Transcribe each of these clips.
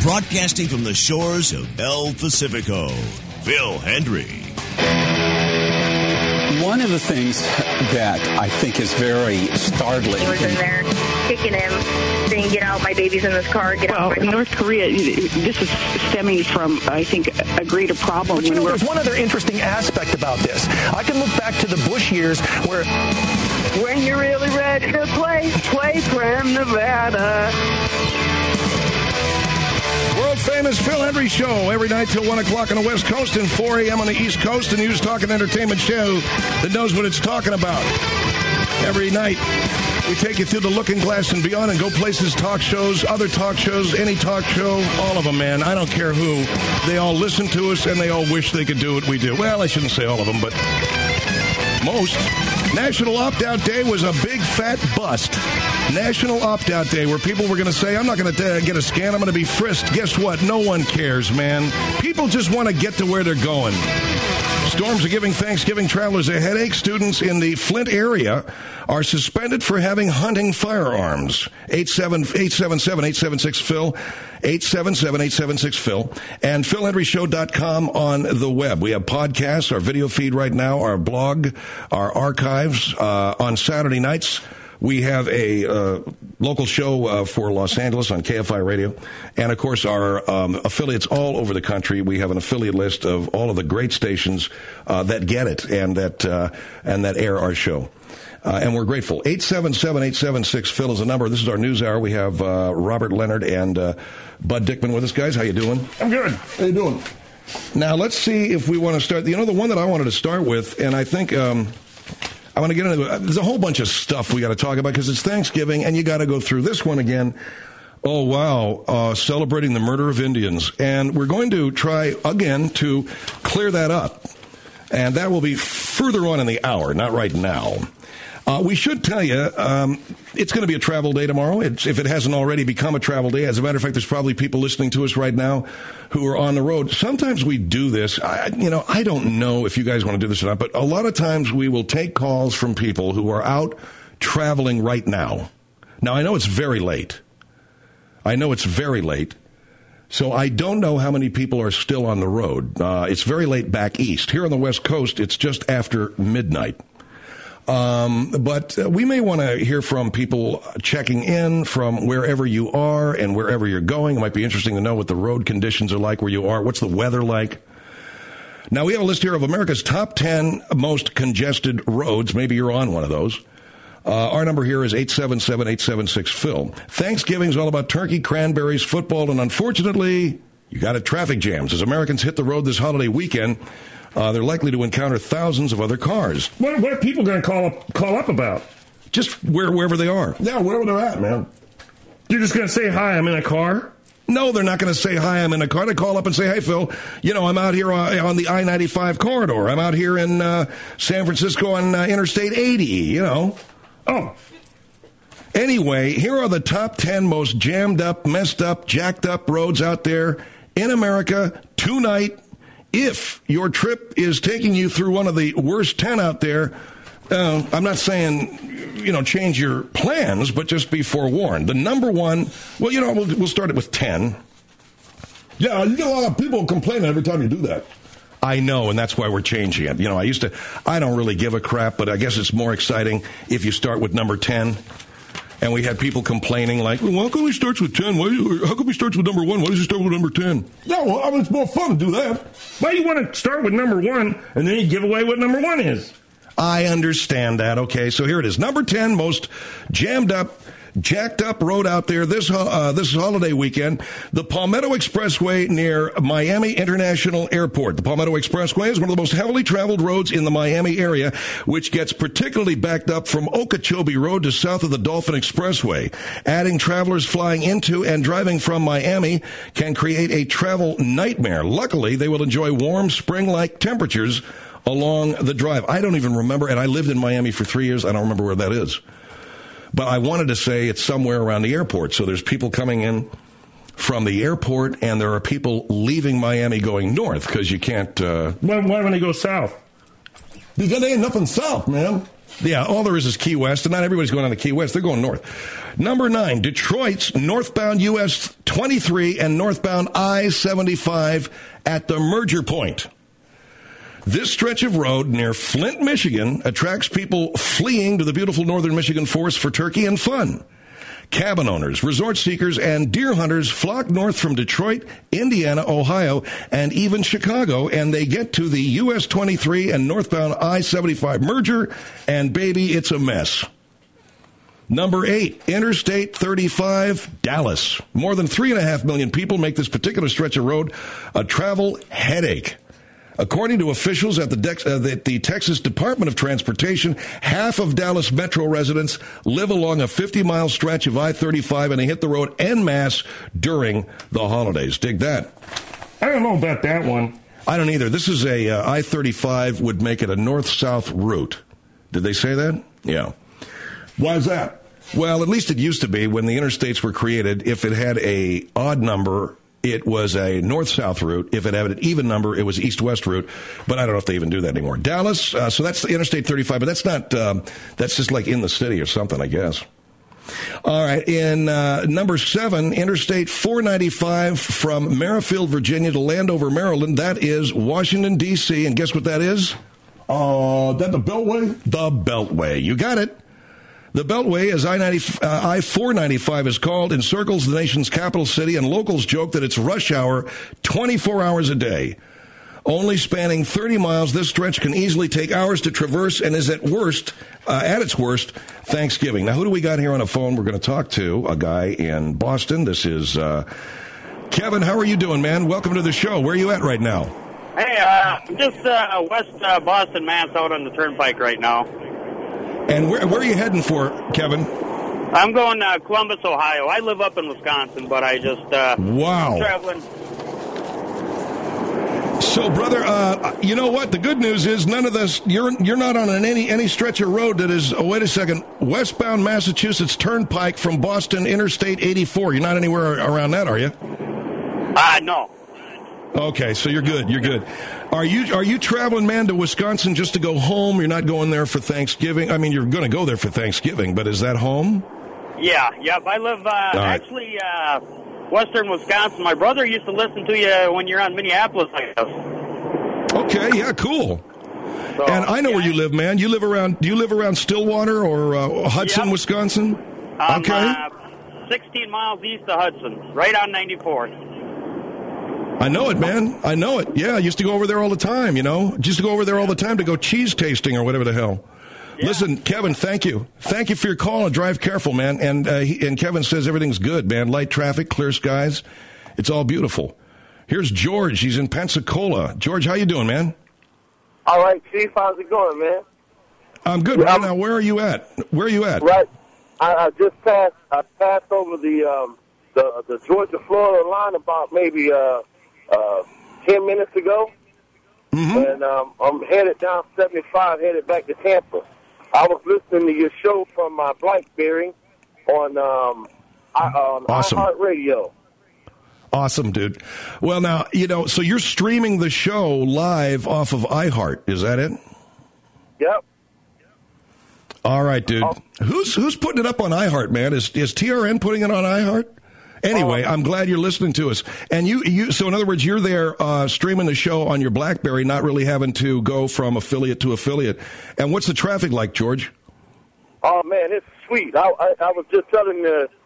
Broadcasting from the shores of El Pacifico, Phil Hendry. One of the things that I think is very startling. He was in there kicking him, saying, "Get out, my baby's in this car, get out." Well, North Korea, this is stemming from, I think, a greater problem. But there's one other interesting aspect about this. I can look back to the Bush years where... When you're really ready to play from Nevada. World-famous Phil Hendry Show every night till 1 o'clock on the West Coast and 4 a.m. on the East Coast. The news, talk, and entertainment show that knows what it's talking about. Every night, we take you through the Looking Glass and beyond and go places, talk shows, other talk shows, any talk show, all of them, man. I don't care who. They all listen to us, and they all wish they could do what we do. Well, I shouldn't say all of them, but most. National Opt-Out Day was a big, fat bust. National Opt-Out Day, where people were going to say, I'm not going to get a scan, I'm going to be frisked. Guess what? No one cares, man. People just want to get to where they're going. Storms are giving Thanksgiving travelers a headache. Students in the Flint area are suspended for having hunting firearms. 877-876-PHIL, 877-876-PHIL, and PhilHenryShow.com on the web. We have podcasts, our video feed right now, our blog, our archives. On Saturday nights, we have a local show for Los Angeles on KFI Radio. And, of course, our affiliates all over the country. We have an affiliate list of all of the great stations that get it and that air our show. And we're grateful. 877-876-PHIL is the number. This is our news hour. We have Robert Leonard and Bud Dickman with us. Guys, how you doing? I'm good. How you doing? Now, let's see if we want to start. The one that I wanted to start with, and I think... I want to get into it. There's a whole bunch of stuff we got to talk about because it's Thanksgiving, and you got to go through this one again. Oh, wow. Celebrating the murder of Indians. And we're going to try again to clear that up. And that will be further on in the hour, not right now. We should tell you, it's going to be a travel day tomorrow. If it hasn't already become a travel day. As a matter of fact, there's probably people listening to us right now who are on the road. Sometimes we do this. I don't know if you guys want to do this or not, but a lot of times we will take calls from people who are out traveling right now. Now, I know it's very late. So I don't know how many people are still on the road. It's very late back east. Here on the West Coast, it's just after midnight. But we may want to hear from people checking in from wherever you are and wherever you're going. It might be interesting to know what the road conditions are like where you are. What's the weather like? Now, we have a list here of America's top 10 most congested roads. Maybe you're on one of those. Our number here is 877-876-PHIL. Thanksgiving's all about turkey, cranberries, football, and unfortunately, you got traffic jams. As Americans hit the road this holiday weekend, they're likely to encounter thousands of other cars. What are people going to call up about? Just wherever they are. Yeah, wherever they're at, man. You're just going to say, hi, I'm in a car? No, they're not going to say, hi, I'm in a car. They call up and say, hey, Phil, I'm out here on the I-95 corridor. I'm out here in San Francisco on Interstate 80, Oh. Anyway, here are the top 10 most jammed up, messed up, jacked up roads out there in America tonight. If your trip is taking you through one of the worst 10 out there, I'm not saying, change your plans, but just be forewarned. The number one, we'll start it with 10. Yeah, you get a lot of people complaining every time you do that. I know, and that's why we're changing it. I don't really give a crap, but I guess it's more exciting if you start with number 10. And we had people complaining like, well, how come he starts with 10? How come he starts with number 1? Why does he start with number 10? Yeah, well, it's more fun to do that. Why do you want to start with number 1 and then you give away what number 1 is? I understand that. Okay, so here it is. Number 10, most jammed up, jacked up road out there this holiday weekend, the Palmetto Expressway near Miami International Airport. The Palmetto Expressway is one of the most heavily traveled roads in the Miami area, which gets particularly backed up from Okeechobee Road to south of the Dolphin Expressway. Adding travelers flying into and driving from Miami can create a travel nightmare. Luckily, they will enjoy warm spring-like temperatures along the drive. I don't even remember, and I lived in Miami for 3 years. I don't remember where that is. But I wanted to say it's somewhere around the airport. So there's people coming in from the airport, and there are people leaving Miami going north because you can't... Why don't they go south? Because there ain't nothing south, man. Yeah, all there is Key West, and not everybody's going on the Key West. They're going north. Number 9, Detroit's northbound US 23 and northbound I-75 at the merger point. This stretch of road near Flint, Michigan, attracts people fleeing to the beautiful northern Michigan forest for turkey and fun. Cabin owners, resort seekers, and deer hunters flock north from Detroit, Indiana, Ohio, and even Chicago, and they get to the US 23 and northbound I-75 merger, and baby, it's a mess. Number 8, Interstate 35, Dallas. More than 3.5 million people make this particular stretch of road a travel headache. According to officials at the Texas Department of Transportation, half of Dallas metro residents live along a 50-mile stretch of I-35, and they hit the road en masse during the holidays. Dig that. I don't know about that one. I don't either. This is a I-35 would make it a north-south route. Did they say that? Yeah. Why is that? Well, at least it used to be when the interstates were created. If it had a odd number, it was a north-south route. If it had an even number, it was east-west route. But I don't know if they even do that anymore. Dallas, so that's the Interstate 35, but that's not, that's just like in the city or something, I guess. All right, in number 7, Interstate 495 from Merrifield, Virginia to Landover, Maryland. That is Washington, D.C., and guess what that is? That the Beltway? The Beltway. You got it. The Beltway, as I-495 is called, encircles the nation's capital city, and locals joke that it's rush hour 24 hours a day. Only spanning 30 miles, this stretch can easily take hours to traverse and is at its worst, Thanksgiving. Now, who do we got here on the phone? We're going to talk to a guy in Boston. This is Kevin. How are you doing, man? Welcome to the show. Where are you at right now? Hey, I'm just west Boston, Mass, out on the turnpike right now. And where are you heading for, Kevin? I'm going Columbus, Ohio. I live up in Wisconsin, but I just wow. Traveling. So, brother, you know what? The good news is none of this. You're not on any stretch of road that is. Oh, wait a second. Westbound Massachusetts Turnpike from Boston Interstate 84. You're not anywhere around that, are you? No. Okay, so you're good. You're good. Are you traveling, man, to Wisconsin just to go home? You're not going there for Thanksgiving? I mean, you're going to go there for Thanksgiving, but is that home? Yeah, yep. I live actually western Wisconsin. My brother used to listen to you when you're on Minneapolis, I guess. Okay, yeah, cool. So, and I know where you live, man. Do you live around Stillwater or Hudson, Wisconsin? Okay. 16 miles east of Hudson, right on 94. I know it, man. I know it. Yeah, I used to go over there all the time, you know. Used to go over there all the time to go cheese tasting or whatever the hell. Yeah. Listen, Kevin, thank you. Thank you for your call, and drive careful, man. And Kevin says everything's good, man. Light traffic, clear skies. It's all beautiful. Here's George. He's in Pensacola. George, how you doing, man? All right, Chief. How's it going, man? I'm good. Right now, where are you at? Where are you at? Right. I just passed. I passed over the Georgia-Florida line about maybe 10 minutes ago, and I'm headed down 75, headed back to Tampa. I was listening to your show from my BlackBerry on awesome. iHeartRadio. Awesome, dude. Well, now, you know, so you're streaming the show live off of iHeart. Is that it? Yep. All right, dude. Who's putting it up on iHeart, man? Is TRN putting it on iHeart? Anyway, I'm glad you're listening to us. And so in other words, you're there streaming the show on your BlackBerry, not really having to go from affiliate to affiliate. And what's the traffic like, George? Oh man, it's sweet. I was just telling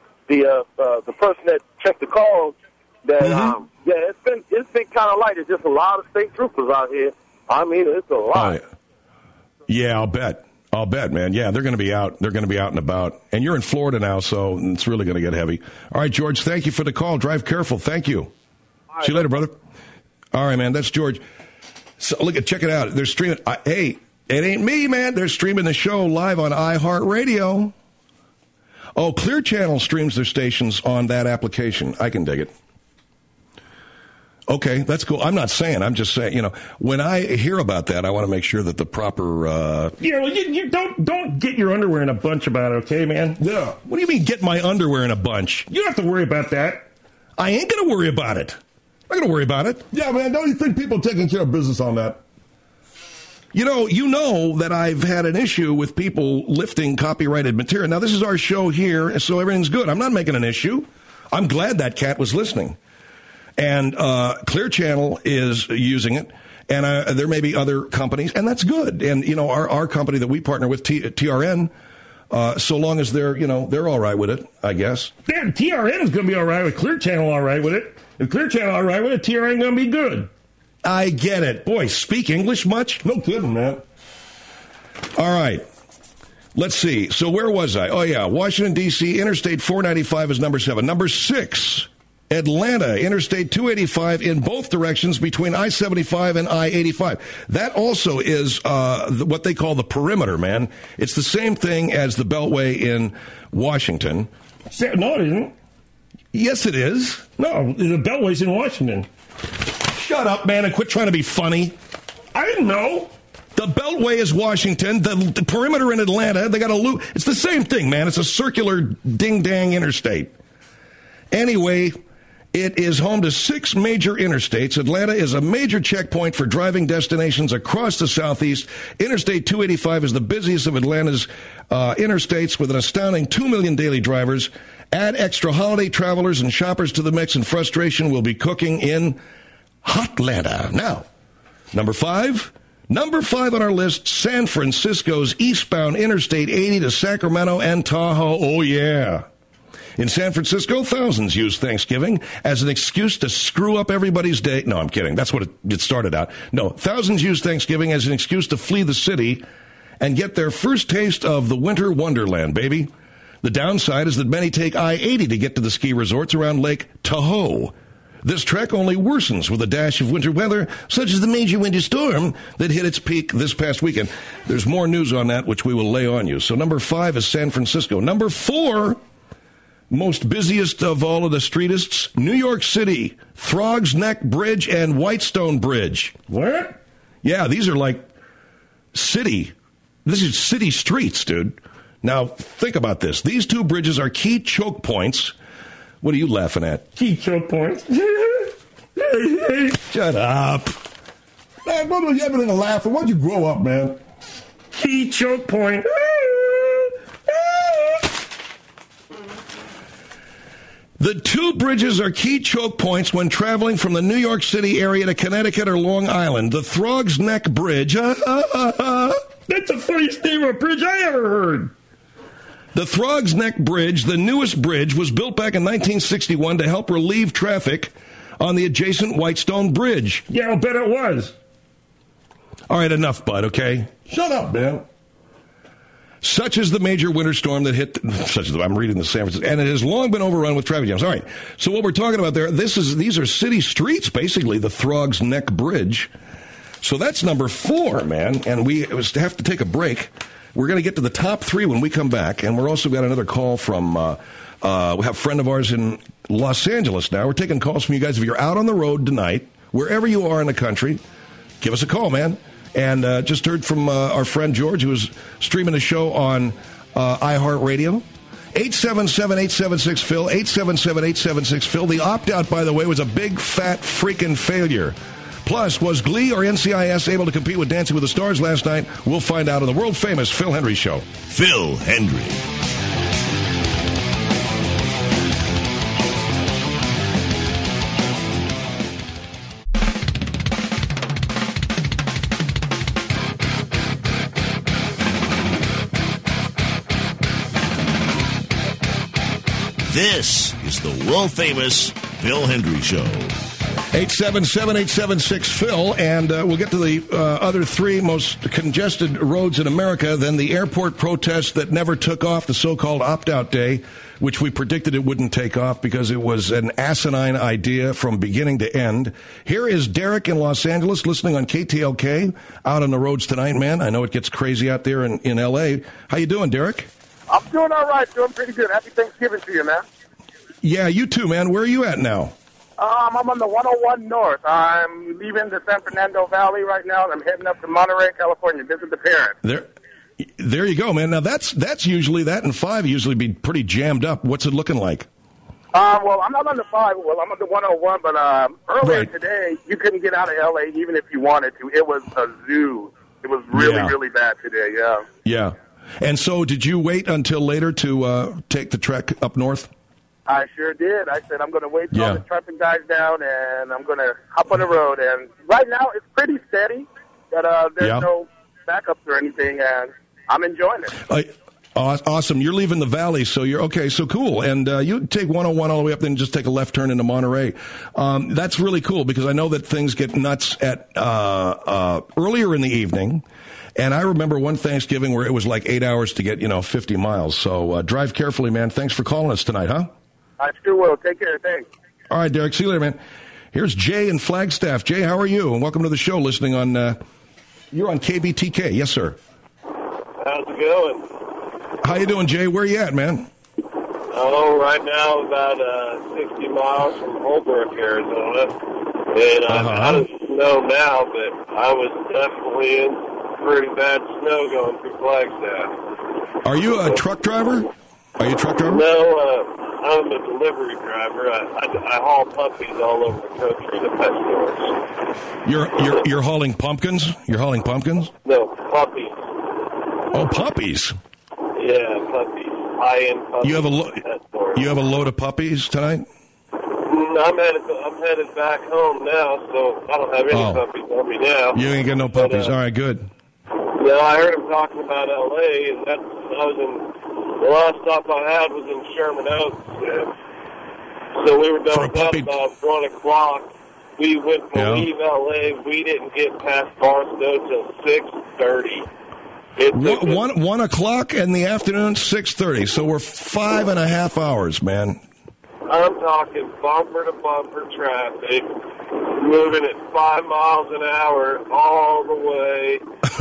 the person that checked the calls that it's been kind of light. It's just a lot of state troopers out here. I mean, it's a lot. Yeah, I'll bet, man. Yeah, they're going to be out. They're going to be out and about. And you're in Florida now, so it's really going to get heavy. All right, George, thank you for the call. Drive careful. Thank you. Right. See you later, brother. All right, man. That's George. So check it out. They're streaming. Hey, it ain't me, man. They're streaming the show live on iHeartRadio. Oh, Clear Channel streams their stations on that application. I can dig it. Okay, that's cool. I'm not saying. I'm just saying, you know, when I hear about that, I want to make sure that the proper... you don't get your underwear in a bunch about it, okay, man? Yeah. What do you mean, get my underwear in a bunch? You don't have to worry about that. I ain't going to worry about it. I'm not going to worry about it. Yeah, man, don't you think people are taking care of business on that? You know that I've had an issue with people lifting copyrighted material. Now, this is our show here, so everything's good. I'm not making an issue. I'm glad that cat was listening. And Clear Channel is using it, and there may be other companies, and that's good. And, our company that we partner with, TRN, so long as they're all right with it, I guess. Yeah, TRN is going to be all right with Clear Channel all right with it. If Clear Channel all right with it, TRN going to be good. I get it. Boy, speak English much? No kidding, man. All right. Let's see. So where was I? Oh, yeah. Washington, D.C., Interstate 495 is number 7. Number 6, Atlanta, Interstate 285 in both directions between I-75 and I-85. That also is what they call the perimeter, man. It's the same thing as the Beltway in Washington. No, it isn't. Yes, it is. No, the Beltway's in Washington. Shut up, man, and quit trying to be funny. I didn't know. The Beltway is Washington. The perimeter in Atlanta, they got a loop. It's the same thing, man. It's a circular ding-dang interstate. Anyway, it is home to 6 major interstates. Atlanta is a major checkpoint for driving destinations across the Southeast. Interstate 285 is the busiest of Atlanta's interstates with an astounding 2 million daily drivers. Add extra holiday travelers and shoppers to the mix, and frustration will be cooking in Hotlanta. Now, number 5 on our list, San Francisco's eastbound Interstate 80 to Sacramento and Tahoe. Oh, yeah. In San Francisco, thousands use Thanksgiving as an excuse to screw up everybody's day. No, I'm kidding. That's what it started out. No, thousands use Thanksgiving as an excuse to flee the city and get their first taste of the winter wonderland, baby. The downside is that many take I-80 to get to the ski resorts around Lake Tahoe. This trek only worsens with a dash of winter weather, such as the major winter storm that hit its peak this past weekend. There's more news on that, which we will lay on you. So number 5 is San Francisco. Number 4, most busiest of all of the streetists, New York City, Throgs Neck Bridge and Whitestone Bridge. What? Yeah, these are like city streets, dude. Now, think about this. These 2 bridges are key choke points. What are you laughing at? Key choke points. Shut up. Man, what was you having to laugh? Why'd you grow up, man? Key choke point. The 2 bridges are key choke points when traveling from the New York City area to Connecticut or Long Island. The Throgs Neck Bridge. That's the funniest name of a bridge I ever heard. The Throgs Neck Bridge, the newest bridge, was built back in 1961 to help relieve traffic on the adjacent Whitestone Bridge. Yeah, I'll bet it was. All right, enough, bud, okay? Shut up, man. Such is the major winter storm that hit, I'm reading the San Francisco, and it has long been overrun with traffic jams. All right, so what we're talking about there, these are city streets, basically, the Throgs Neck Bridge. So that's number 4, man, and we have to take a break. We're going to get to the top 3 when we come back, and we're also got another call from, we have a friend of ours in Los Angeles now. We're taking calls from you guys. If you're out on the road tonight, wherever you are in the country, give us a call, man. And just heard from our friend George, who was streaming the show on iHeartRadio. 877-876-PHIL, 877-876-PHIL. The opt-out, by the way, was a big, fat, freaking failure. Plus, was Glee or NCIS able to compete with Dancing with the Stars last night? We'll find out on the world-famous Phil Hendrie Show. Phil Hendrie. This is the world-famous Phil Hendrie Show. 877-876-PHIL, and we'll get to the other 3 most congested roads in America, then the airport protest that never took off, the so-called opt-out day, which we predicted it wouldn't take off because it was an asinine idea from beginning to end. Here is Derek in Los Angeles listening on KTLK, out on the roads tonight, man. I know it gets crazy out there in L.A. How you doing, Derek? I'm doing all right. Doing pretty good. Happy Thanksgiving to you, man. Yeah, you too, man. Where are you at now? I'm on the 101 North. I'm leaving the San Fernando Valley right now, and I'm heading up to Monterey, California, visit the parents. There you go, man. Now, that's usually, that and 5 usually be pretty jammed up. What's it looking like? Well, I'm not on the 5. Well, I'm on the 101, but earlier today, you couldn't get out of L.A. even if you wanted to. It was a zoo. It was really bad today, yeah. Yeah. And so did you wait until later to take the trek up north? I sure did. I said, I'm going to wait till all the trucking guys down, and I'm going to hop on the road. And right now, it's pretty steady, but there's no backups or anything, and I'm enjoying it. Awesome. You're leaving the valley, so you're okay. So cool. And you take 101 all the way up, then just take a left turn into Monterey. That's really cool because I know that things get nuts at earlier in the evening. And I remember one Thanksgiving where it was like 8 hours to get 50 miles. So drive carefully, man. Thanks for calling us tonight, huh? I sure will. Take care. Thanks. All right, Derek. See you later, man. Here's Jay in Flagstaff. Jay, how are you? And welcome to the show. Listening on you're on KBTK. Yes, sir. How's it going? How you doing, Jay? Where you at, man? Oh, right now about 60 miles from Holbrook, Arizona. And I'm out of snow now, but I was definitely in pretty bad snow going through Flagstaff. Are you a truck driver? Are you a truck driver? No, I'm a delivery driver. I haul puppies all over the country to pet stores. You're hauling pumpkins? You're hauling pumpkins? No, puppies. Oh, puppies. Yeah, puppies. High-end puppies. You have a load of puppies tonight? I'm headed back home now, so I don't have any puppies on me now. You ain't got no puppies. All right, good. No, I heard him talking about L.A., and the last stop I had was in Sherman Oaks. And so we were done about 1 o'clock. We went to leave L.A. We didn't get past Barstow till 6:30. 1 o'clock in the afternoon, 6:30. So we're 5.5 hours, man. I'm talking bumper to bumper traffic, moving at 5 miles an hour all the way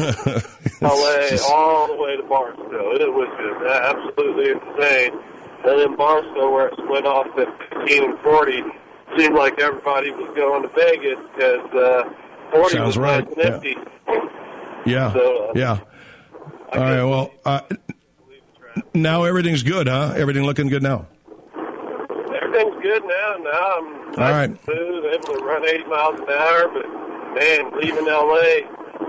LA, all the way to Barstow. It was just absolutely insane. And then Barstow, where it split off at 15 and 40, seemed like everybody was going to Vegas because 40 Sounds was right. nice and empty. Yeah. So, yeah. All right, well, now everything's good, huh? Everything looking good now? Everything's good now. Now I'm nice and smooth, able to run 80 miles an hour, but, man, leaving L.A.,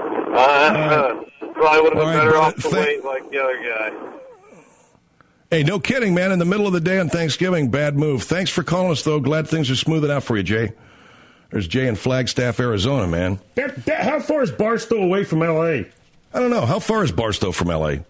probably would have been better off to wait like the other guy. Hey, no kidding, man. In the middle of the day on Thanksgiving, bad move. Thanks for calling us, though. Glad things are smoothing out for you, Jay. There's Jay in Flagstaff, Arizona, man. How far is Barstow away from L.A.? I don't know. How far is Barstow from L.A.?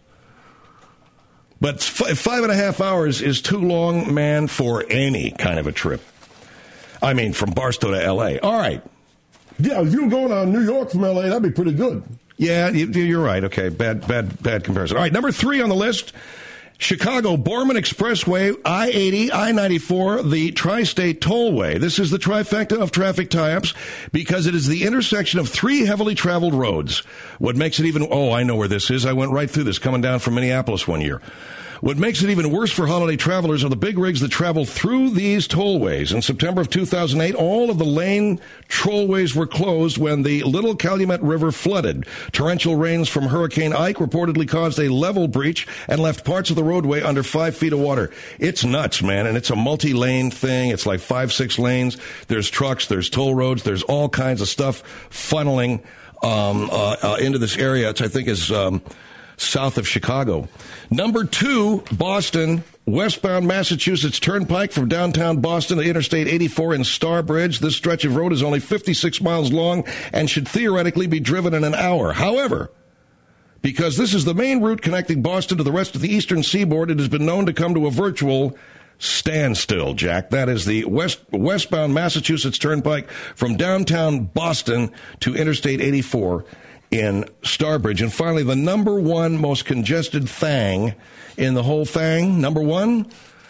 But 5.5 hours is too long, man, for any kind of a trip. I mean, from Barstow to L.A. All right. Yeah, if you were going to New York from L.A., that'd be pretty good. Yeah, you're right. Okay, bad comparison. All right, number 3 on the list. Chicago, Borman Expressway, I-80, I-94, the Tri-State Tollway. This is the trifecta of traffic tie-ups because it is the intersection of 3 heavily traveled roads. What makes it even... Oh, I know where this is. I went right through this coming down from Minneapolis one year. What makes it even worse for holiday travelers are the big rigs that travel through these tollways. In September of 2008, all of the lane tollways were closed when the Little Calumet River flooded. Torrential rains from Hurricane Ike reportedly caused a level breach and left parts of the roadway under 5 feet of water. It's nuts, man, and it's a multi-lane thing. It's like 5-6 lanes. There's trucks, there's toll roads, there's all kinds of stuff funneling into this area, which I think is... south of Chicago. Number 2, Boston, westbound Massachusetts Turnpike from downtown Boston to Interstate 84 in Starbridge. This stretch of road is only 56 miles long and should theoretically be driven in an hour. However, because this is the main route connecting Boston to the rest of the eastern seaboard, it has been known to come to a virtual standstill, Jack. That is the westbound Massachusetts Turnpike from downtown Boston to Interstate 84 in Starbridge. And finally, the number 1 most congested thing in the whole thing. Number 1?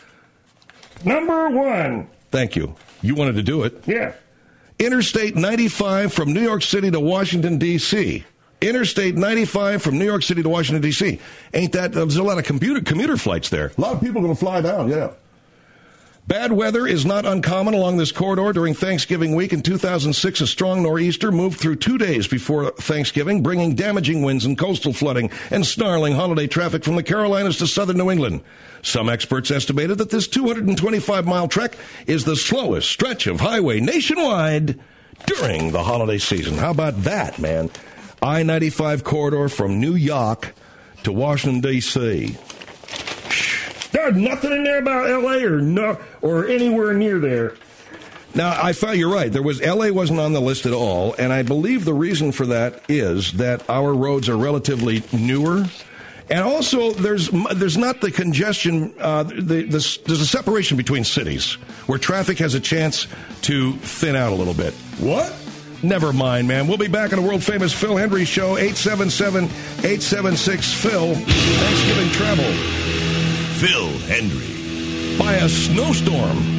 Number 1. Thank you. You wanted to do it. Yeah. Interstate 95 from New York City to Washington, D.C. Interstate 95 from New York City to Washington, D.C. Ain't that... There's a lot of commuter flights there. A lot of people going to fly down, yeah. Bad weather is not uncommon along this corridor during Thanksgiving week. In 2006, a strong nor'easter moved through 2 days before Thanksgiving, bringing damaging winds and coastal flooding and snarling holiday traffic from the Carolinas to southern New England. Some experts estimated that this 225-mile trek is the slowest stretch of highway nationwide during the holiday season. How about that, man? I-95 corridor from New York to Washington, D.C. There's nothing in there about L.A. or anywhere near there. Now, I found you're right. L.A. wasn't on the list at all, and I believe the reason for that is that our roads are relatively newer. And also, there's not the congestion. There's a separation between cities where traffic has a chance to thin out a little bit. What? Never mind, man. We'll be back on the world-famous Phil Hendrie Show, 877-876-PHIL. Thanksgiving travel. Phil Hendrie. By a snowstorm.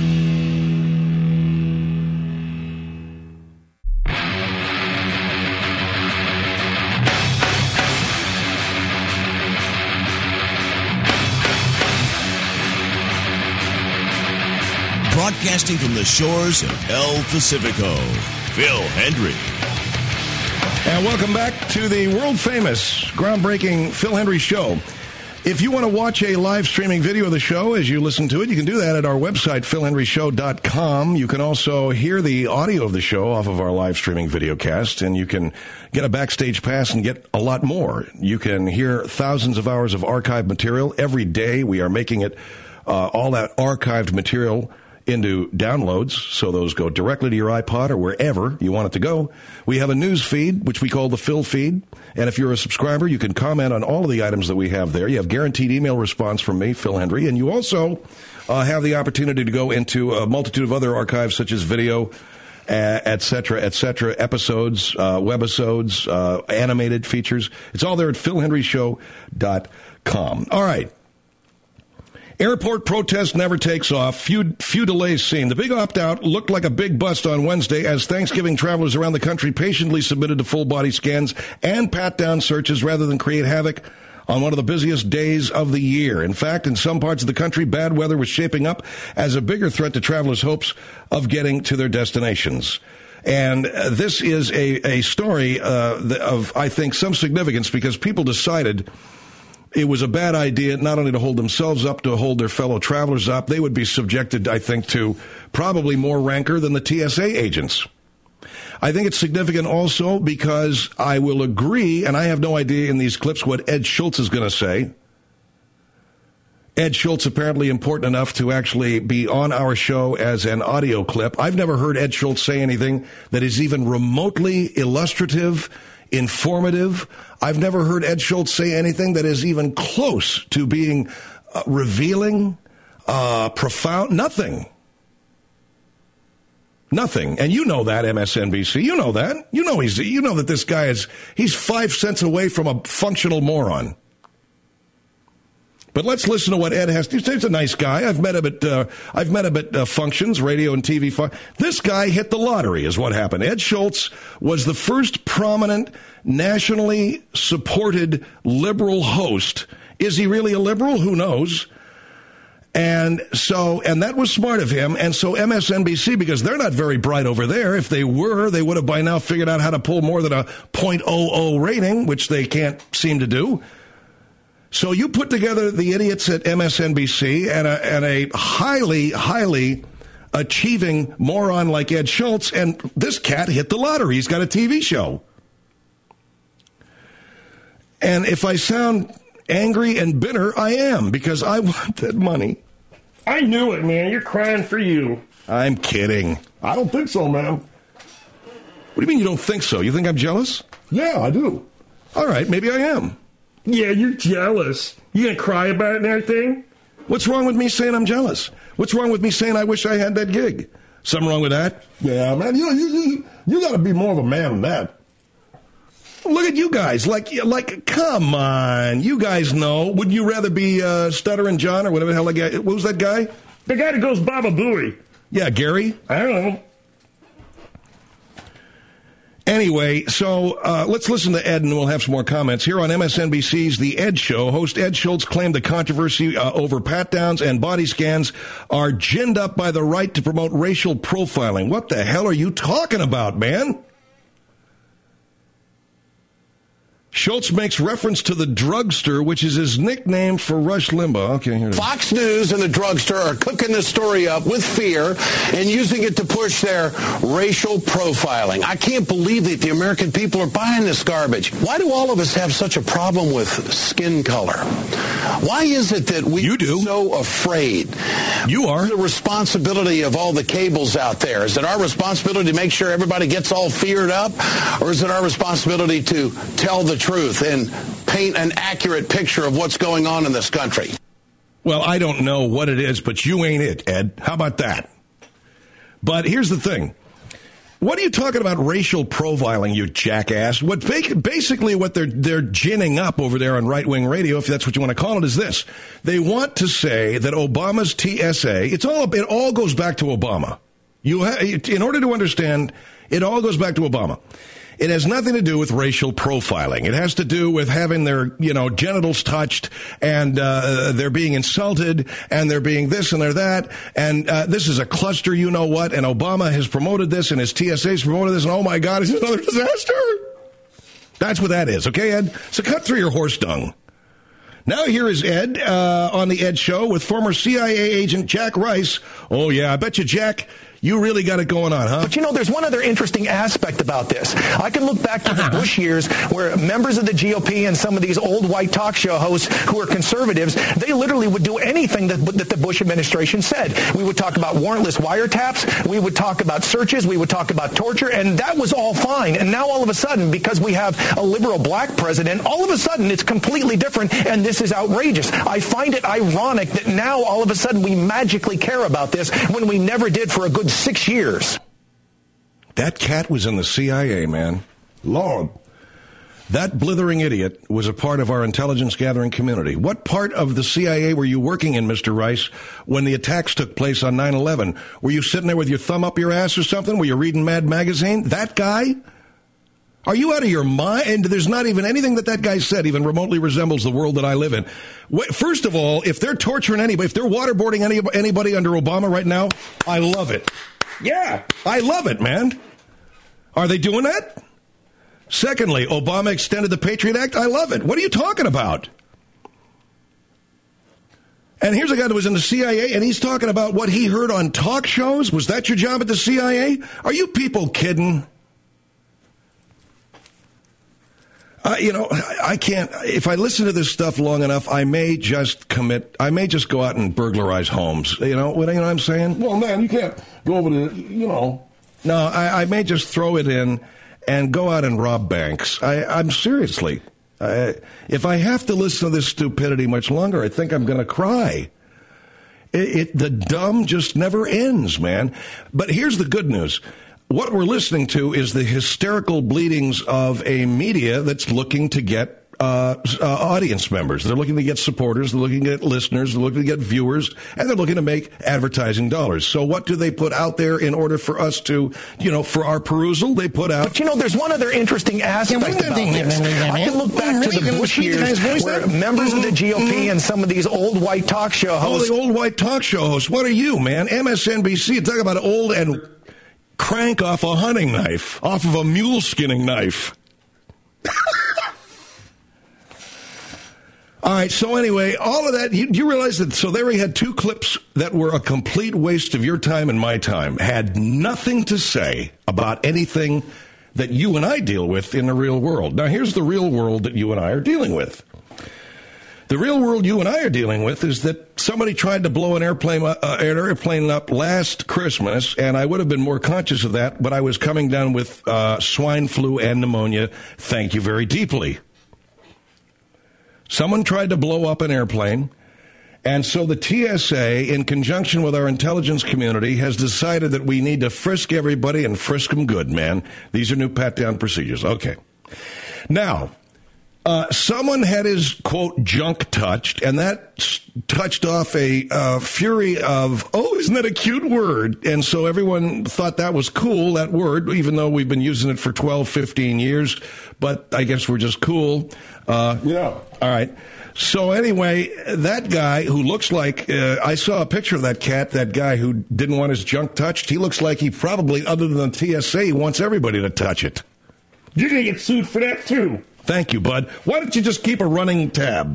Broadcasting from the shores of El Pacifico, Phil Hendrie. And welcome back to the world-famous, groundbreaking Phil Hendrie Show. If you want to watch a live streaming video of the show as you listen to it, you can do that at our website, philhendrieshow.com. You can also hear the audio of the show off of our live streaming video cast, and you can get a backstage pass and get a lot more. You can hear thousands of hours of archived material. Every day we are making it, all that archived material into downloads, so those go directly to your iPod or wherever you want it to go. We have a news feed, which we call the Phil feed, and if you're a subscriber, you can comment on all of the items that we have there. You have guaranteed email response from me, Phil Hendrie, and you also have the opportunity to go into a multitude of other archives, such as video, et cetera, episodes, webisodes, animated features. It's all there at philhendrieshow.com. All right. Airport protest never takes off. Few delays seen. The big opt-out looked like a big bust on Wednesday as Thanksgiving travelers around the country patiently submitted to full-body scans and pat-down searches rather than create havoc on one of the busiest days of the year. In fact, in some parts of the country, bad weather was shaping up as a bigger threat to travelers' hopes of getting to their destinations. And this is a story of, I think, some significance because people decided it was a bad idea not only to hold themselves up, to hold their fellow travelers up. They would be subjected, I think, to probably more rancor than the TSA agents. I think it's significant also because I will agree, and I have no idea in these clips what Ed Schultz is going to say. Ed Schultz apparently important enough to actually be on our show as an audio clip. I've never heard Ed Schultz say anything that is even remotely illustrative, informative. I've never heard Ed Schultz say anything that is even close to being revealing, profound. Nothing. And you know that, MSNBC. You know that. You know that this guy he's 5 cents away from a functional moron. But let's listen to what Ed has to say. He's a nice guy. I've met him at functions, radio and TV. This guy hit the lottery is what happened. Ed Schultz was the first prominent, nationally supported liberal host. Is he really a liberal? Who knows? And that was smart of him. And so MSNBC, because they're not very bright over there, if they were, they would have by now figured out how to pull more than a 0.00 rating, which they can't seem to do. So you put together the idiots at MSNBC and a highly, highly achieving moron like Ed Schultz, and this cat hit the lottery. He's got a TV show. And if I sound angry and bitter, I am, because I want that money. I knew it, man. You're crying for you. I'm kidding. I don't think so, man. What do you mean you don't think so? You think I'm jealous? Yeah, I do. All right, maybe I am. Yeah, you're jealous. You gonna cry about it and everything? What's wrong with me saying I'm jealous? What's wrong with me saying I wish I had that gig? Something wrong with that? Yeah, man. You got to be more of a man than that. Look at you guys. Like, come on. You guys know. Wouldn't you rather be Stuttering John or whatever the hell that guy? What was that guy? The guy that goes Baba Booey. Yeah, Gary. I don't know. Anyway, so let's listen to Ed and we'll have some more comments. Here on MSNBC's The Ed Show, host Ed Schultz claimed the controversy over pat-downs and body scans are ginned up by the right to promote racial profiling. What the hell are you talking about, man? Schultz makes reference to the drugster, which is his nickname for Rush Limbaugh. Okay, here it is. Fox News and the drugster are cooking this story up with fear and using it to push their racial profiling. I can't believe that the American people are buying this garbage. Why do all of us have such a problem with skin color? Why is it that we are so afraid? You are. The responsibility of all the cables out there. Is it our responsibility to make sure everybody gets all feared up? Or is it our responsibility to tell the truth and paint an accurate picture of what's going on in this country? Well, I don't know what it is, but you ain't it, Ed. How about that? But here's the thing. What are you talking about racial profiling, you jackass? Basically what they're ginning up over there on right-wing radio, if that's what you want to call it, is this. They want to say that Obama's TSA, it all goes back to Obama. In order to understand, it all goes back to Obama. It has nothing to do with racial profiling. It has to do with having their, genitals touched and they're being insulted and they're being this and they're that. And this is a cluster, you know what? And Obama has promoted this and his TSA's promoted this. And oh, my God, it's another disaster. That's what that is. Okay, Ed? So cut through your horse dung. Now here is Ed on the Ed Show with former CIA agent Jack Rice. Oh, yeah, I bet you, Jack, you really got it going on, huh? But, there's one other interesting aspect about this. I can look back to the Bush years where members of the GOP and some of these old white talk show hosts who are conservatives, they literally would do anything that the Bush administration said. We would talk about warrantless wiretaps. We would talk about searches. We would talk about torture. And that was all fine. And now all of a sudden, because we have a liberal black president, all of a sudden it's completely different. And this is outrageous. I find it ironic that now all of a sudden we magically care about this when we never did for a good 6 years. That cat was in the CIA, man. Lord. That blithering idiot was a part of our intelligence gathering community. What part of the CIA were you working in, Mr. Rice, when the attacks took place on 9/11? Were you sitting there with your thumb up your ass or something? Were you reading Mad Magazine? That guy? Are you out of your mind? And there's not even anything that guy said even remotely resembles the world that I live in. First of all, if they're torturing anybody, if they're waterboarding anybody under Obama right now, I love it. Yeah, I love it, man. Are they doing that? Secondly, Obama extended the Patriot Act. I love it. What are you talking about? And here's a guy that was in the CIA, and he's talking about what he heard on talk shows. Was that your job at the CIA? Are you people kidding? I can't, if I listen to this stuff long enough, I may just go out and burglarize homes. You know what I'm saying? Well, man, you can't go over to, No, I may just throw it in and go out and rob banks. I'm seriously. If I have to listen to this stupidity much longer, I think I'm going to cry. The dumb just never ends, man. But here's the good news. What we're listening to is the hysterical bleatings of a media that's looking to get audience members. They're looking to get supporters. They're looking to get listeners. They're looking to get viewers. And they're looking to make advertising dollars. So what do they put out there in order for us to, for our perusal? They put out... But, there's one other interesting aspect about this. I can look back to the Bush years where members of the GOP and some of these old white talk show hosts... Oh, the old white talk show hosts. What are you, man? MSNBC. Talk about old and... crank off a hunting knife, off of a mule skinning knife. All right, so anyway, all of that, you realize that, so there we had two clips that were a complete waste of your time and my time, had nothing to say about anything that you and I deal with in the real world. Now, here's the real world that you and I are dealing with. The real world you and I are dealing with is that somebody tried to blow an airplane up last Christmas, and I would have been more conscious of that, but I was coming down with swine flu and pneumonia. Thank you very deeply. Someone tried to blow up an airplane, and so the TSA, in conjunction with our intelligence community, has decided that we need to frisk everybody and frisk them good, man. These are new pat-down procedures. Okay. Now... someone had his, quote, junk touched, and that touched off a fury of, oh, isn't that a cute word? And so everyone thought that was cool, that word, even though we've been using it for 12, 15 years. But I guess we're just cool. Yeah. All right. So anyway, that guy who looks like, I saw a picture of that cat, that guy who didn't want his junk touched. He looks like he probably, other than the TSA, wants everybody to touch it. You're going to get sued for that, too. Thank you, bud. Why don't you just keep a running tab?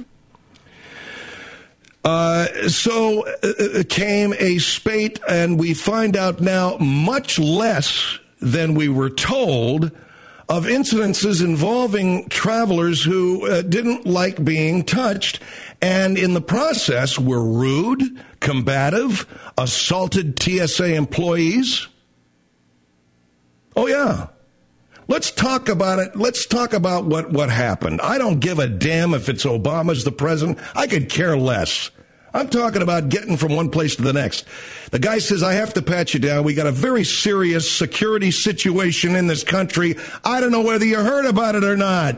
So came a spate, and we find out now much less than we were told of incidences involving travelers who didn't like being touched, and in the process were rude, combative, assaulted TSA employees. Oh, yeah. Let's talk about it. Let's talk about what happened. I don't give a damn if it's Obama's the president. I could care less. I'm talking about getting from one place to the next. The guy says, I have to pat you down. We got a very serious security situation in this country. I don't know whether you heard about it or not.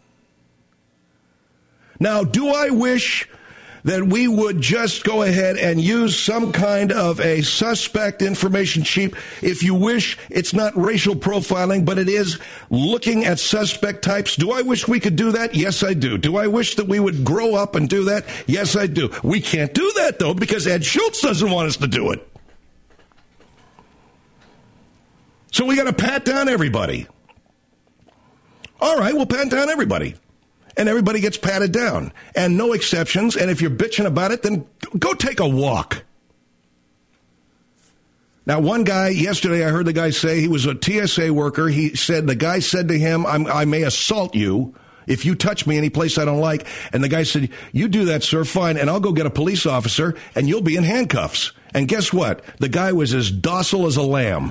Now, do I wish that we would just go ahead and use some kind of a suspect information sheet? If you wish, it's not racial profiling, but it is looking at suspect types. Do I wish we could do that? Yes, I do. Do I wish that we would grow up and do that? Yes, I do. We can't do that, though, because Ed Schultz doesn't want us to do it. So we got to pat down everybody. All right, we'll pat down everybody. And everybody gets patted down, and no exceptions. And if you're bitching about it, then go take a walk. Now, one guy, yesterday I heard the guy say, he was a TSA worker. He said, the guy said to him, I may assault you if you touch me any place I don't like. And the guy said, you do that, sir, fine, and I'll go get a police officer, and you'll be in handcuffs. And guess what? The guy was as docile as a lamb.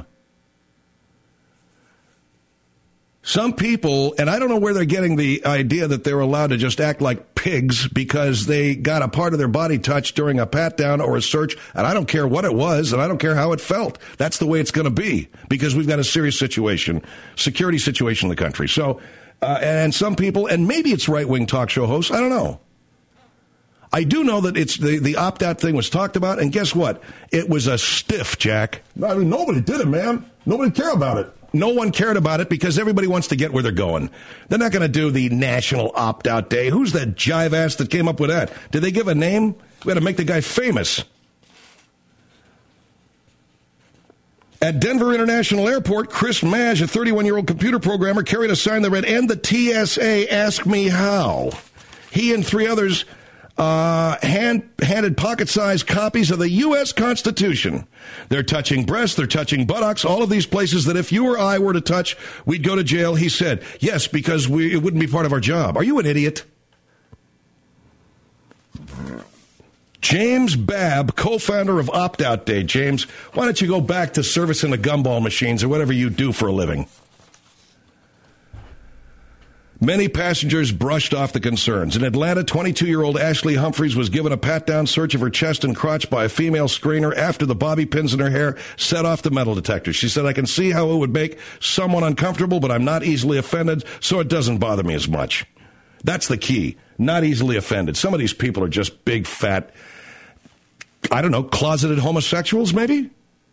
Some people, and I don't know where they're getting the idea that they're allowed to just act like pigs because they got a part of their body touched during a pat-down or a search, and I don't care what it was, and I don't care how it felt. That's the way it's going to be because we've got a serious situation, security situation in the country. So, and some people, and maybe it's right-wing talk show hosts, I don't know. I do know that it's the opt-out thing was talked about, and guess what? It was a stiff, Jack. I mean, nobody did it, man. Nobody cared about it. No one cared about it because everybody wants to get where they're going. They're not going to do the National Opt-Out Day. Who's that jive ass that came up with that? Did they give a name? We got to make the guy famous. At Denver International Airport, Chris Madge, a 31-year-old computer programmer, carried a sign that read, "End the TSA, ask me how." He and three others handed pocket-sized copies of the U.S. Constitution. They're touching breasts, they're touching buttocks, all of these places that if you or I were to touch, we'd go to jail. He said, yes, because it wouldn't be part of our job. Are you an idiot? James Babb, co-founder of Opt-Out Day. James, why don't you go back to servicing the gumball machines or whatever you do for a living? Many passengers brushed off the concerns. In Atlanta, 22-year-old Ashley Humphreys was given a pat-down search of her chest and crotch by a female screener after the bobby pins in her hair set off the metal detector. She said, I can see how it would make someone uncomfortable, but I'm not easily offended, so it doesn't bother me as much. That's the key. Not easily offended. Some of these people are just big, fat, I don't know, closeted homosexuals, maybe?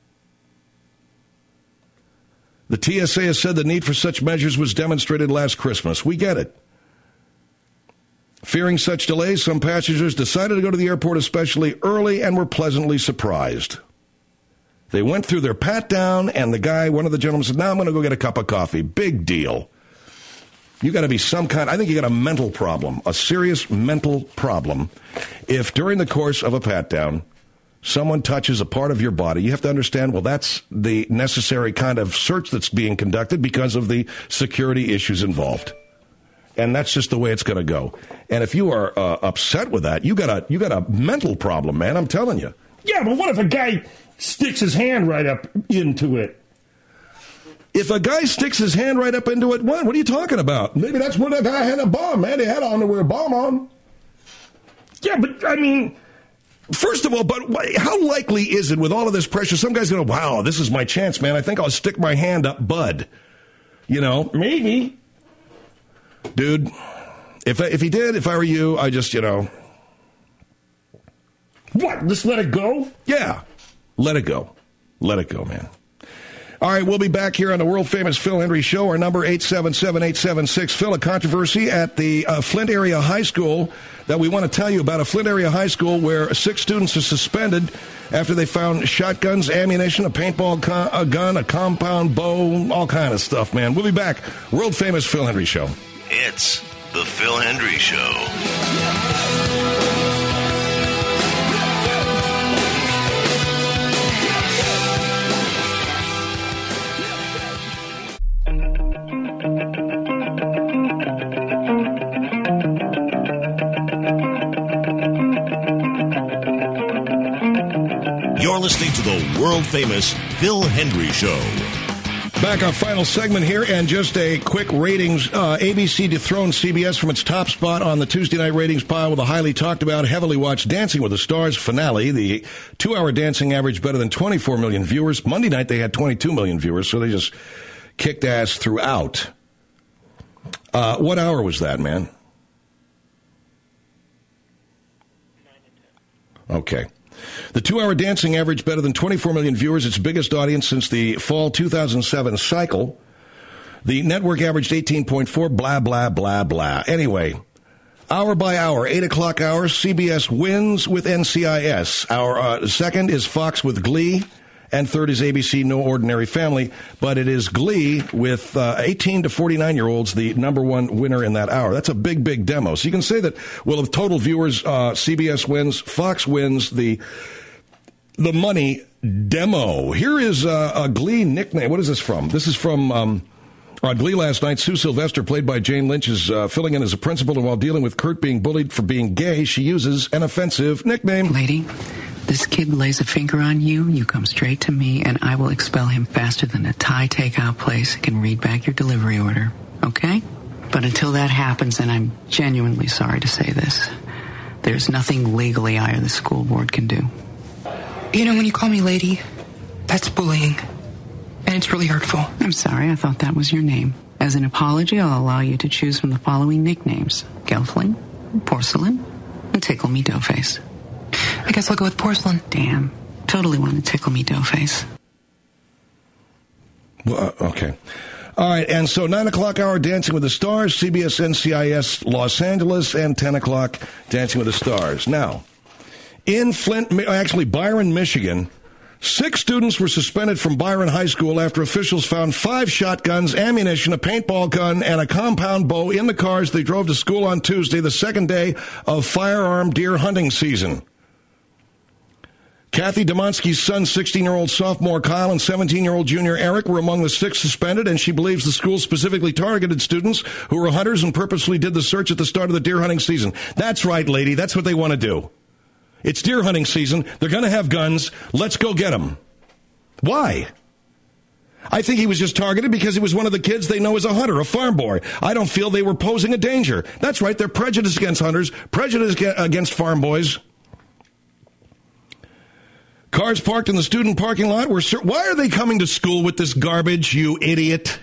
The TSA has said the need for such measures was demonstrated last Christmas. We get it. Fearing such delays, some passengers decided to go to the airport especially early and were pleasantly surprised. They went through their pat-down, and the guy, one of the gentlemen, said, now I'm going to go get a cup of coffee. Big deal. You got to be I think you got a mental problem, a serious mental problem. If during the course of a pat-down, someone touches a part of your body, you have to understand, well, that's the necessary kind of search that's being conducted because of the security issues involved. And that's just the way it's going to go. And if you are upset with that, you got a mental problem, man, I'm telling you. Yeah, but what if a guy sticks his hand right up into it? If a guy sticks his hand right up into it, what are you talking about? Maybe that's when that guy had a bomb, man. They had underwear a bomb on. Yeah, but, I mean... First of all, but how likely is it with all of this pressure? Some guy's going to, wow, this is my chance, man. I think I'll stick my hand up, bud. You know? Maybe. Dude, if he did, if I were you, I just, What, just let it go? Yeah, let it go. Let it go, man. All right, we'll be back here on the world-famous Phil Hendrie Show. Our number, 877-876-PHIL. A controversy at the Flint Area High School that we want to tell you about. A Flint Area High School where 6 students are suspended after they found shotguns, ammunition, a paintball gun, a compound bow, all kind of stuff, man. We'll be back. World-famous Phil Hendrie Show. It's The Phil Hendrie Show. You're listening to the world-famous Phil Hendrie Show. Back our final segment here, and just a quick ratings. ABC dethroned CBS from its top spot on the Tuesday night ratings pile with a highly talked about, heavily watched Dancing with the Stars finale. The 2-hour dancing averaged better than 24 million viewers. Monday night they had 22 million viewers, so they just kicked ass throughout. What hour was that, man? 9 and 10. Okay. The 2-hour dancing averaged better than 24 million viewers, its biggest audience since the fall 2007 cycle. The network averaged 18.4, blah, blah, blah, blah. Anyway, hour by hour, 8 o'clock hour, CBS wins with NCIS. Our second is Fox with Glee, and third is ABC No Ordinary Family. But it is Glee with 18 to 49-year-olds, the number one winner in that hour. That's a big, big demo. So you can say that, well, of total viewers, CBS wins, Fox wins the money demo. Here is a Glee nickname. What is this from? This is from on Glee last night. Sue Sylvester, played by Jane Lynch, is filling in as a principal, and while dealing with Kurt being bullied for being gay, she uses an offensive nickname. Lady, this kid lays a finger on you, you come straight to me, and I will expel him faster than a Thai takeout place can read back your delivery order. Okay? But until that happens, and I'm genuinely sorry to say this, there's nothing legally I or the school board can do. You know, when you call me lady, that's bullying. And it's really hurtful. I'm sorry, I thought that was your name. As an apology, I'll allow you to choose from the following nicknames: Gelfling, Porcelain, and Tickle Me Doughface. I guess I'll go with Porcelain. Damn. Totally want to tickle me Doughface. Well, okay. All right, and so 9 o'clock hour, Dancing with the Stars, CBS NCIS Los Angeles, and 10 o'clock, Dancing with the Stars. Now, in Byron, Michigan, 6 students were suspended from Byron High School after officials found 5 shotguns, ammunition, a paintball gun, and a compound bow in the cars they drove to school on Tuesday, the second day of firearm deer hunting season. Kathy Demonsky's son, 16-year-old sophomore Kyle, and 17-year-old junior Eric were among the 6 suspended, and she believes the school specifically targeted students who were hunters and purposely did the search at the start of the deer hunting season. That's right, lady. That's what they want to do. It's deer hunting season. They're going to have guns. Let's go get them. Why? I think he was just targeted because he was one of the kids they know as a hunter, a farm boy. I don't feel they were posing a danger. That's right. They're prejudiced against hunters, prejudiced against farm boys. Cars parked in the student parking lot were... Why are they coming to school with this garbage, you idiot?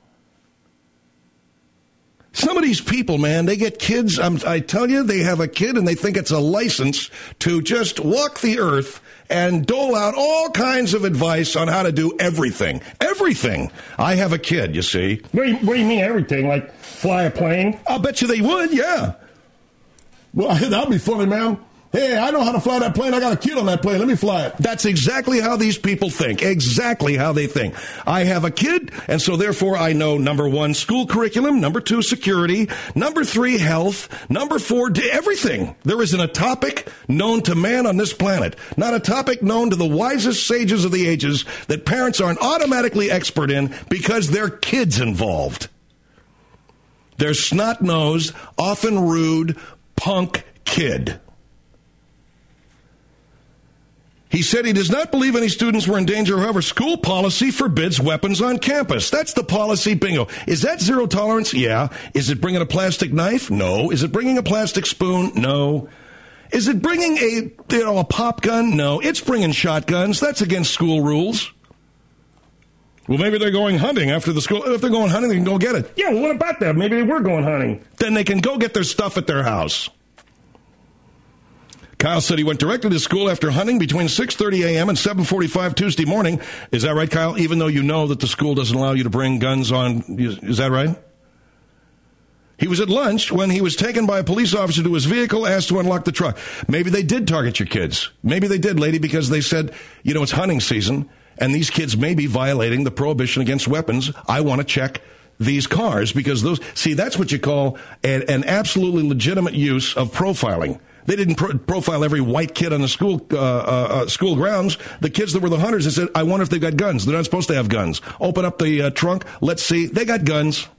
Some of these people, man, they get kids. I tell you, they have a kid and they think it's a license to just walk the earth and dole out all kinds of advice on how to do everything. Everything. I have a kid, you see. What do you mean everything? Like fly a plane? I'll bet you they would, yeah. Well, that'd be funny, man. Hey, I know how to fly that plane. I got a kid on that plane. Let me fly it. That's exactly how these people think. Exactly how they think. I have a kid, and so therefore I know, number 1, school curriculum, number 2, security, number 3, health, number 4, everything. There isn't a topic known to man on this planet, not a topic known to the wisest sages of the ages that parents aren't automatically expert in because their kid's involved. They're snot-nosed, often rude, punk kid. He said he does not believe any students were in danger. However, school policy forbids weapons on campus. That's the policy, bingo. Is that zero tolerance? Yeah. Is it bringing a plastic knife? No. Is it bringing a plastic spoon? No. Is it bringing a pop gun? No. It's bringing shotguns. That's against school rules. Well, maybe they're going hunting after the school. If they're going hunting, they can go get it. Yeah, well, what about that? Maybe they were going hunting. Then they can go get their stuff at their house. Kyle said he went directly to school after hunting between 6:30 a.m. and 7:45 Tuesday morning. Is that right, Kyle? Even though you know that the school doesn't allow you to bring guns on. Is that right? He was at lunch when he was taken by a police officer to his vehicle, asked to unlock the truck. Maybe they did target your kids. Maybe they did, lady, because they said, it's hunting season, and these kids may be violating the prohibition against weapons. I want to check these cars because that's what you call an absolutely legitimate use of profiling. They didn't profile every white kid on the school grounds. The kids that were the hunters, they said, I wonder if they've got guns. They're not supposed to have guns. Open up the trunk. Let's see. They got guns.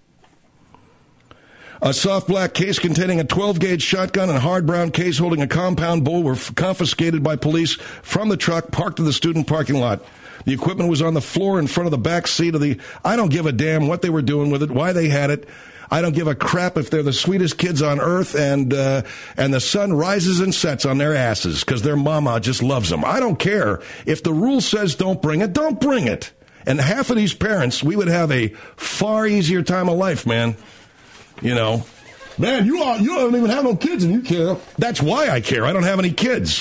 A soft black case containing a 12-gauge shotgun and a hard brown case holding a compound bowl were confiscated by police from the truck parked in the student parking lot. The equipment was on the floor in front of the back seat of the... I don't give a damn what they were doing with it, why they had it. I don't give a crap if they're the sweetest kids on earth and the sun rises and sets on their asses because their mama just loves them. I don't care. If the rule says don't bring it, don't bring it. And half of these parents, we would have a far easier time of life, man. You know, man, you don't even have no kids and you care. That's why I care. I don't have any kids.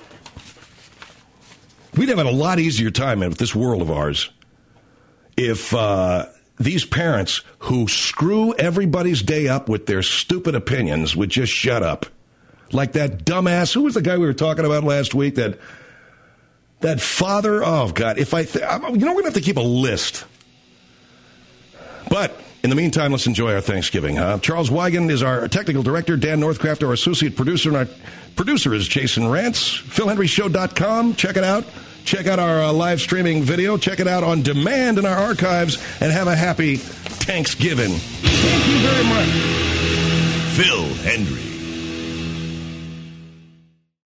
We'd have a lot easier time with this world of ours if these parents who screw everybody's day up with their stupid opinions would just shut up. Like that dumbass, who was the guy we were talking about last week? That father, oh, God, we're going to have to keep a list. But... in the meantime, let's enjoy our Thanksgiving, huh? Charles Wigan is our technical director. Dan Northcraft, our associate producer. And our producer is Jason Rantz. PhilHenryShow.com. Check it out. Check out our live streaming video. Check it out on demand in our archives. And have a happy Thanksgiving. Thank you very much. Phil Hendry.